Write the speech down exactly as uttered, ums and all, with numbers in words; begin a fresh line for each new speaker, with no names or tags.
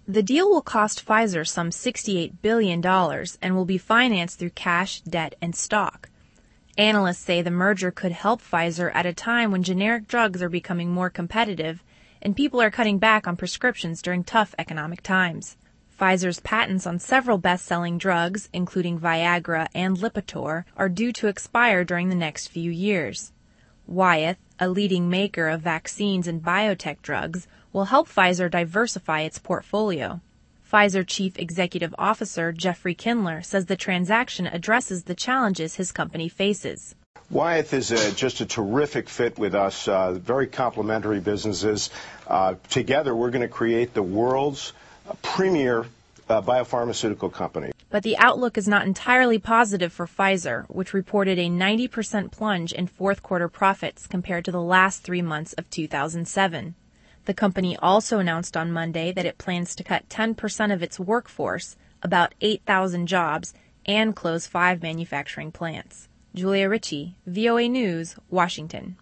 The deal will cost Pfizer some sixty-eight billion dollars and will be financed through cash, debt, and stock. Analysts say the merger could help Pfizer at a time when generic drugs are becoming more competitive and people are cutting back on prescriptions during tough economic times. Pfizer's patents on several best-selling drugs, including Viagra and Lipitor, are due to expire during the next few years. Wyeth, a leading maker of vaccines and biotech drugs, will help Pfizer diversify its portfolio. Pfizer Chief Executive Officer Jeffrey Kindler says the transaction addresses the challenges his company faces.
Wyeth is a, just a terrific fit with us, uh, very complementary businesses. Uh, together, we're going to create the world's premier uh, biopharmaceutical company.
But the outlook is not entirely positive for Pfizer, which reported a ninety percent plunge in fourth quarter profits compared to the last three months of two thousand seven. The company also announced on Monday that it plans to cut ten percent of its workforce, about eight thousand jobs, and close five manufacturing plants. Julia Ritchie, V O A News, Washington.